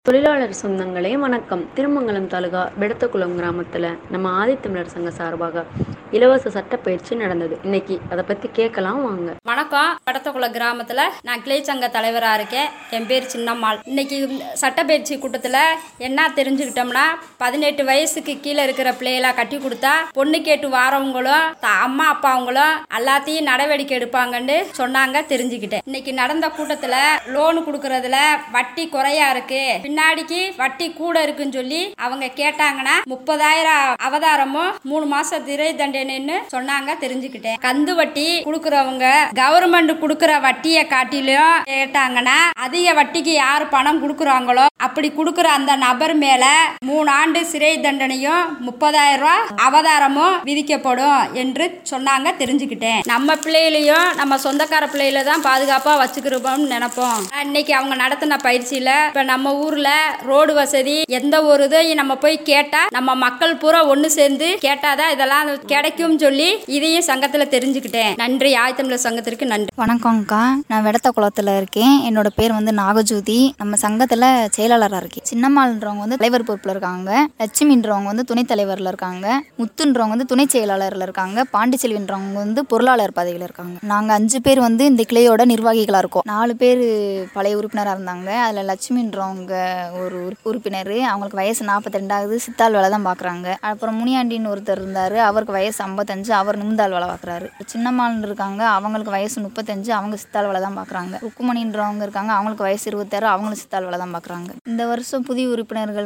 தொழிலாளர் சொந்தங்களே வணக்கம். திருமங்கலம் தாலுகா பெடத்தகுளம் கிராமத்தில் நம்ம ஆதித்தமிழர் சங்க சார்பாக இலவச சட்ட பயிற்சி நடந்தது. இன்னைக்கு அதை பற்றி கேட்கலாம் வாங்க. வணக்கம். பெடத்தகுளம் கிராமத்தில் நான் கிளை சங்க தலைவராக இருக்கேன். என் பேர் சின்னம்மாள். இன்னைக்கு சட்டப்பயிற்சி கூட்டத்தில் என்ன தெரிஞ்சுக்கிட்டோம்னா, 18 வயசுக்கு கீழே இருக்கிற பிள்ளைகளை கட்டி கொடுத்தா பொண்ணு கேட்டு வாரவங்களும் அம்மா அப்பாவங்களும் எல்லாத்தையும் நடவடிக்கை எடுப்பாங்கன்னு சொன்னாங்க. தெரிஞ்சுக்கிட்டேன். இன்னைக்கு நடந்த கூட்டத்தில் லோனு கொடுக்கறதுல வட்டி குறையா இருக்கு, பின்னாடிக்கு வட்டி கூட இருக்குன்னு சொல்லி அவங்க கேட்டாங்கன்னா 30,000 அவதாரமும் 3 மாசம் திரை தண்டனைன்னு சொன்னாங்க. தெரிஞ்சுக்கிட்டேன். கந்து வட்டி கொடுக்கறவங்க கவர்மெண்ட் கொடுக்கற வட்டியை காட்டிலும் கேட்டாங்கன்னா அதிக வட்டிக்கு யாரு பணம் கொடுக்கறாங்களோ அப்படி கொடுக்கற அந்த நபர் மேல 3 ஆண்டு சிறை தண்டனையும் 30,000 ரூபாய் அவதாரமும் விதிக்கப்படும் என்று சொன்னாங்க. தெரிஞ்சுக்கிட்டேன். நம்ம பிள்ளைகளையும் நம்ம சொந்தக்கார பிள்ளைகளை தான் பாதுகாப்பா வச்சுக்கிறோம்னு நினைப்போம். இன்னைக்கு அவங்க நடத்தின பயிற்சியில இப்ப நம்ம ஊர்ல ரோடு வசதி எந்த ஒரு இதையும் நம்ம போய் கேட்டா நம்ம மக்கள் பூரா ஒண்ணு சேர்ந்து கேட்டாதான் இதெல்லாம் கிடைக்கும் சொல்லி இதையும் சங்கத்துல தெரிஞ்சுக்கிட்டேன். நன்றி. ஆதித்தமிழர் சங்கத்திற்கு நன்றி. வணக்கம்க்கா. நான் வெடத்தகுளத்தில் இருக்கேன். என்னோட பேர் நாகஜோதி. நம்ம சங்கத்தில் செயலாளராக இருக்கேன். சின்னம்மாள்ன்றவங்க தலைவர் பொறுப்பில் இருக்காங்க. லட்சுமின்றவங்க துணைத் தலைவரில் இருக்காங்க. முத்துன்றவங்க துணை செயலாளரில் இருக்காங்க. பாண்டிச்செல்வின்றவங்க பொருளாளர் பதவியில் இருக்காங்க. நாங்கள் 5 பேர் இந்த கிளையோட நிர்வாகிகளாக இருக்கோம். 4 பேர் பழைய உறுப்பினராக இருந்தாங்க. அதில் லட்சுமின்றவங்க ஒரு உறுப்பினர். அவங்களுக்கு வயசு 42 ஆகுது. சித்தாள் வேலை தான் பார்க்குறாங்க. அப்புறம் முனியாண்டின்னு ஒருத்தர் இருந்தார். அவருக்கு வயசு 55. அவர் நிமிந்தாள் வேலை பார்க்குறாரு. சின்னம்மாள் இருக்காங்க. அவங்களுக்கு வயசு 35. அவங்க சித்தாள் வேலை தான் பார்க்குறாங்க. ருக்குமணின்றவங்க இருக்காங்க. அவங்களுக்கு வயசு 26. அவங்களும் சித்தாள் வேலை தான் பார்க்குறாங்க. இந்த வருஷம் புதிய உறுப்பினர்கள்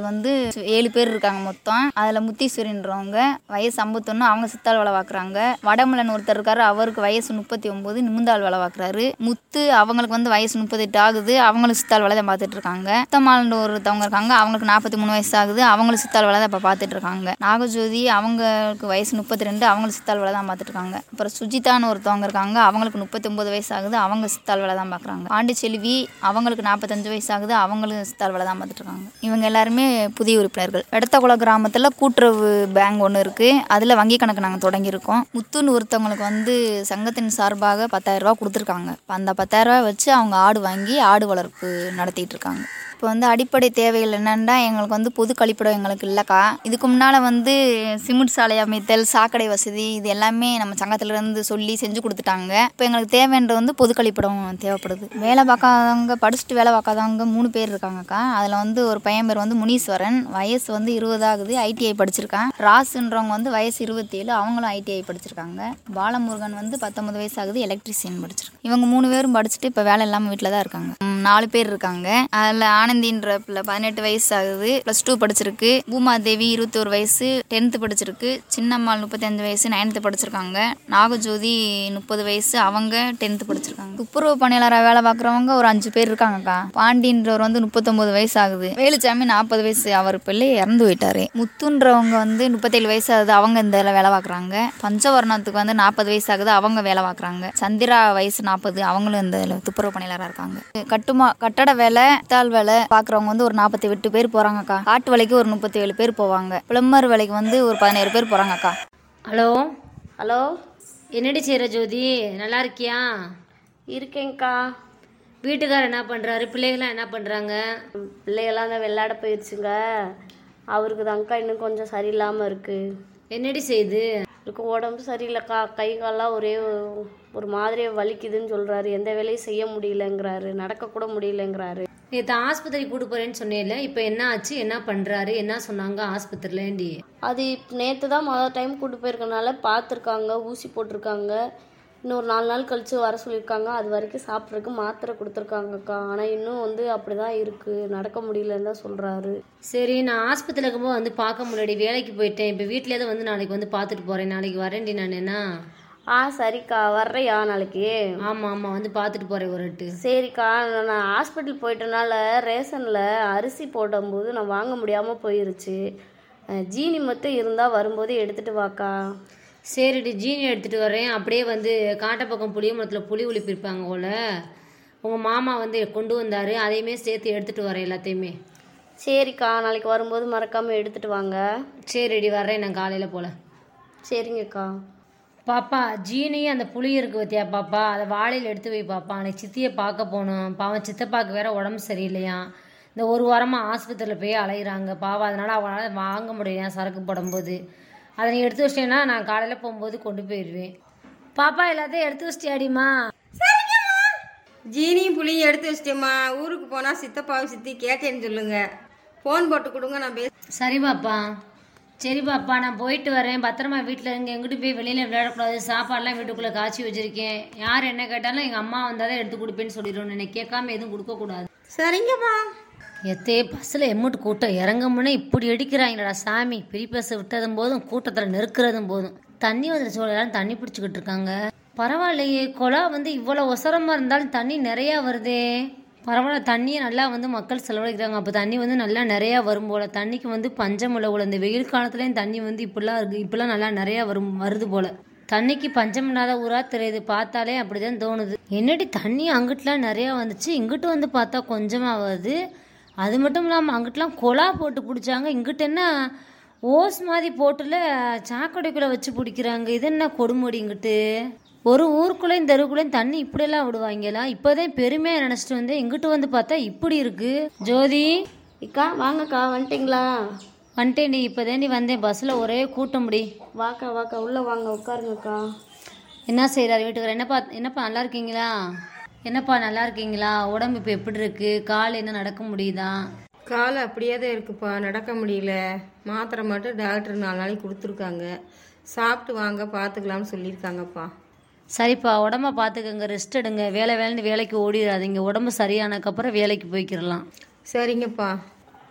7 பேர் இருக்காங்க மொத்தம். அதில் முத்தீஸ்வரின்றவங்க வயசு 51. அவங்க சித்தாள் வேலை பார்க்குறாங்க. வடமலன் ஒருத்தர் இருக்காரு. அவருக்கு வயசு 39. நிமிந்தாள் வேலை பார்க்குறாரு. முத்து அவங்களுக்கு வயசு 38 ஆகுது. அவங்களும் சித்தாள் வேலை தான் பார்த்துட்டு இருக்காங்க. முத்தம்மாள்ன்ற ஒருத்தவங்க இருக்காங்க. அவங்களுக்கு 43 வயசு ஆகுது. அவங்களும் சித்தாள் வேலை தான் இப்போ பார்த்துட்டு இருக்காங்க. நாகஜோதி அவங்களுக்கு வயசு 32. அவங்களும் சித்தாள் வேலை தான் பார்த்துட்டு இருக்காங்க. அப்புறம் சுஜிதான்னு ஒருத்தவங்க இருக்காங்க. அவங்களுக்கு 39 வயசு ஆகுது. அவங்க சித்தாள் வேலை தான் பார்க்குறாங்க. பாண்டிச்செல்வி அவங்களுக்கு 45 வயசு ஆகுது. அவங்களும் சித்தாள் வேலை தான் பார்த்துட்டு இருக்காங்க. இவங்க எல்லாருமே புதிய உறுப்பினர்கள். வெடத்தகுளம் கிராமத்தில் கூட்டுறவு பேங்க் ஒன்று இருக்குது. அதில் வங்கி கணக்கு நாங்கள் தொடங்கியிருக்கோம். முத்துன்னு ஒருத்தவங்களுக்கு சங்கத்தின் சார்பாக 10,000 ரூபா கொடுத்துருக்காங்க. அந்த 10,000 ரூபா வச்சு அவங்க ஆடு வாங்கி ஆடு வளர்ப்பு நடத்திட்டு இருக்காங்க. இப்போ அடிப்படை தேவைகள் என்னென்னா, எங்களுக்கு பொது கழிப்பிடம் எங்களுக்கு இல்லைக்கா. இதுக்கு முன்னால் சிமெண்ட் சாலை அமைத்தல், சாக்கடை வசதி, இது எல்லாமே நம்ம சங்கத்திலேருந்து சொல்லி செஞ்சு கொடுத்துட்டாங்க. இப்போ எங்களுக்கு தேவைன்றது பொது கழிப்பிடம் தேவைப்படுது. வேலை பார்க்காதவங்க, படிச்சுட்டு வேலை பார்க்காதவங்க 3 பேர் இருக்காங்கக்கா. அதில் ஒரு பையன் பேர் முனீஸ்வரன், வயசு 20 ஆகுது. ஐடிஐ படிச்சிருக்கான். ராசுன்றவங்க வயசு 27. அவங்களும் ஐடிஐ படிச்சிருக்காங்க. பாலமுருகன் 19 வயசு ஆகுது. எலக்ட்ரிஷியன் படிச்சிருக்காங்க. இவங்க 3 பேரும் படிச்சுட்டு இப்போ வேலை இல்லாமல் வீட்டில் தான் இருக்காங்க. 4 பேர் இருக்காங்க. அதில் ஆனந்தின்ற பிள்ளை 18 வயசு ஆகுது. +2 படிச்சிருக்கு. பூமாதேவி 21 வயசு 10th படிச்சிருக்கு. சின்னம்மாள் 35 வயசு 9th படிச்சிருக்காங்க. நாகஜோதி 30 வயசு அவங்க 10th படிச்சிருக்காங்க. துப்புரவு பணியாளராக வேலை பார்க்குறவங்க ஒரு 5 பேர் இருக்காங்கக்கா. பாண்டின்றவர் 39 வயசு ஆகுது. வேலுச்சாமி 40 வயசு. அவர் பிள்ளை இறந்து போயிட்டாரு. முத்துன்றவங்க 37 வயசு ஆகுது. அவங்க இந்த வேலை பார்க்குறாங்க. பஞ்சவர்ணத்துக்கு 40 வயசு ஆகுது. அவங்க வேலை பார்க்குறாங்க. சந்திரா வயசு 40. அவங்களும் இந்த துப்புரவு பணியாளராக இருக்காங்க. கட்டட வேலை, தாள் வேலை பார்க்குறவங்க ஒரு 48 பேர் போகிறாங்கக்கா. ஆட்டு வேலைக்கு ஒரு 37 பேர் போவாங்க. பிளம்பர் வேலைக்கு ஒரு 17 பேர் போகிறாங்கக்கா. ஹலோ, என்னடி செய்கிற ஜோதி? நல்லா இருக்கியா? இருக்கேங்க்கா. வீட்டுக்காரர் என்ன பண்ணுறாரு? பிள்ளைகள்லாம் என்ன பண்ணுறாங்க? பிள்ளைகள்லாம் விளையாட போயிடுச்சுங்க. அவருக்கு தான்க்கா இன்னும் கொஞ்சம் சரியில்லாமல் இருக்குது. என்னடி செய்யுது? இருக்கு, உடம்பு சரியில்லைக்கா. கை கால்லாம் ஒரே ஒரு மாதிரியே வலிக்குதுன்னு சொல்கிறாரு. எந்த வேலையும் செய்ய முடியலங்கிறாரு. நடக்கக்கூட முடியலங்கிறாரு. நேற்று ஆஸ்பத்திரி கூட்டு போகிறேன்னு சொன்னேன்ல, இப்போ என்ன ஆச்சு? என்ன பண்ணுறாரு? என்ன சொன்னாங்க ஆஸ்பத்திரிலேண்டி? அது நேற்று தான் மொதல் டைம் கூட்டு போயிருக்கனால பார்த்துருக்காங்க. ஊசி போட்டிருக்காங்க. இன்னும் ஒரு 4 நாள் கழித்து வர சொல்லியிருக்காங்க. அது வரைக்கும் சாப்பிட்றதுக்கு மாத்திரை கொடுத்துருக்காங்கக்கா. ஆனால் இன்னும் அப்படி தான் இருக்குது. நடக்க முடியலன்னு தான் சொல்கிறாரு. சரி, நான் ஆஸ்பத்திரியில் இருக்கும்போது பார்க்க முடியாடி, வேலைக்கு போயிட்டேன். இப்போ வீட்டிலே தான் நாளைக்கு பார்த்துட்டு போகிறேன். நாளைக்கு வரேன்டி நான். என்ன? சரிக்கா. வர்றையா நாளைக்கு? ஆமாம், பார்த்துட்டு போகிறேன் ஒரு 8. சரிக்கா. நான் ஹாஸ்பிட்டல் போயிட்டனால ரேஷனில் அரிசி போடும்போது நான் வாங்க முடியாமல் போயிருச்சு. ஜீனி மட்டும் இருந்தால் வரும்போது எடுத்துகிட்டு வாக்கா. சரிடி, ஜீனி எடுத்துகிட்டு வரேன். அப்படியே காட்டப்பக்கம் புளியமரத்தில் புளி உளிப்பிருப்பாங்க போல. உங்கள் மாமா கொண்டு வந்தார். அதையுமே சேர்த்து எடுத்துகிட்டு வரேன் எல்லாத்தையுமே. சரிக்கா. நாளைக்கு வரும்போது மறக்காமல் எடுத்துகிட்டு வாங்க. சரிடி, வர்றேன் நான் காலையில் போல். சரிங்கக்கா. பாப்பா, ஜீனியும் அந்த புளி இருக்கு பத்தியா பாப்பா, அதை வாழையில் எடுத்து வை பாப்பா. அன்னைக்கு சித்தியை பார்க்க போகணும். பாவம் சித்தப்பாக்கு வேற உடம்பு சரியில்லையா. இந்த ஒரு வாரமாக ஆஸ்பத்திரியில் போய் அலையிறாங்க பாவம். அதனால் அவனால் வாங்க முடியும் சரக்கு போடும்போது. அதை நீ எடுத்து வச்சிட்டேன்னா நான் காலையில் போகும்போது கொண்டு போயிடுவேன். பாப்பா எல்லாத்தையும் எடுத்து வச்சிட்டியாடிமா? ஜீனியும் புளியும் எடுத்து வச்சிட்டேம்மா. ஊருக்கு போனால் சித்தப்பாவை சித்தி கேட்டேன்னு சொல்லுங்க. ஃபோன் போட்டு கொடுங்க, நான் சரி பாப்பா. சரி பாப்பா, நான் போயிட்டு வரேன். பத்திரமா வீட்டில் இருங்க. எங்கிட்டு போய் வெளியில் விளையாடக்கூடாது. சாப்பாடெலாம் வீட்டுக்குள்ளே காய்ச்சி வச்சுருக்கேன். யார் என்ன கேட்டாலும் எங்கள் அம்மா வந்தால் தான் எடுத்து கொடுப்பேன்னு சொல்லிடுவோம். என்னை கேட்காம எதுவும் கொடுக்கக்கூடாது. சரிங்கம்மா. எத்தே பஸ்ஸில் எம்முட்டு கூட்டம் இறங்கும்னே இப்படி அடிக்கிறாங்களடா சாமி. பெரிய பஸ்ஸை விட்டதும் போதும் கூட்டத்தில் நெருக்கிறதும் போதும். தண்ணி வந்துட்டு சொல்லலாம், தண்ணி பிடிச்சிக்கிட்டு இருக்காங்க. பரவாயில்லையே, குழா இவ்வளோ ஒசரமாக இருந்தாலும் தண்ணி நிறையா வருதே. பரவாயில்ல, தண்ணியை நல்லா மக்கள் செலவழிக்கிறாங்க. அப்போ தண்ணி நல்லா நிறையா வரும் போல். தண்ணிக்கு பஞ்சம் இல்லை போல். இந்த வெயில் காலத்துலேயும் தண்ணி இப்படிலாம் இருக்குது. இப்படிலாம் நல்லா நிறையா வருது போல். தண்ணிக்கு பஞ்சம் இல்லாத ஊராக தெரியுது. பார்த்தாலே அப்படி தான் தோணுது. என்னடி தண்ணி அங்கிட்டலாம் நிறையா வந்துச்சு, இங்கிட்டு பார்த்தா கொஞ்சமாக வருது. அது மட்டும் இல்லாமல் அங்கிட்டலாம் குழா போட்டு பிடிச்சாங்க. இங்கிட்ட என்ன ஓஸ் மாதிரி போட்டுல சாக்கடைக்குள்ளே வச்சு பிடிக்கிறாங்க. இது என்ன கொடுமுடி இங்கிட்டு. ஒரு ஊருக்குள்ளேயும் தெருக்குள்ளேயும் தண்ணி இப்படியெல்லாம் விடுவாங்களா? இப்போதான் பெருமையாக நினச்சிட்டு வந்தேன். இங்கிட்டு பார்த்தா இப்படி இருக்கு. ஜோதி அக்கா வாங்கக்கா, வந்துட்டிங்களா? வந்துட்டேன்டி, இப்போதான் வந்தேன். பஸ்ஸில் ஒரே கூட்டம் முடி. வாக்கா வாக்கா, உள்ளே வாங்க, உட்காருங்கக்கா. என்ன செய்கிறார் வீட்டுக்காரர்? என்னப்பா நல்லா இருக்கீங்களா? என்னப்பா நல்லா இருக்கீங்களா? உடம்பு இப்போ எப்படி இருக்கு? கால் என்ன நடக்க முடியுதா? கால் அப்படியே தான் இருக்குப்பா, நடக்க முடியல. மாத்திரை மட்டும் டாக்டர் 4 நாளைக்கு கொடுத்துருக்காங்க. சாப்பிட்டு வாங்க, பார்த்துக்கலாம்னு சொல்லியிருக்காங்கப்பா. சரிப்பா, உடம்ப பார்த்துக்கங்க, ரெஸ்ட் எடுங்க. வேலைன்னு வேலைக்கு ஓடிடாதீங்க. உடம்பு சரியானதுக்கப்புறம் வேலைக்கு போய்க்கிடலாம். சரிங்கப்பா.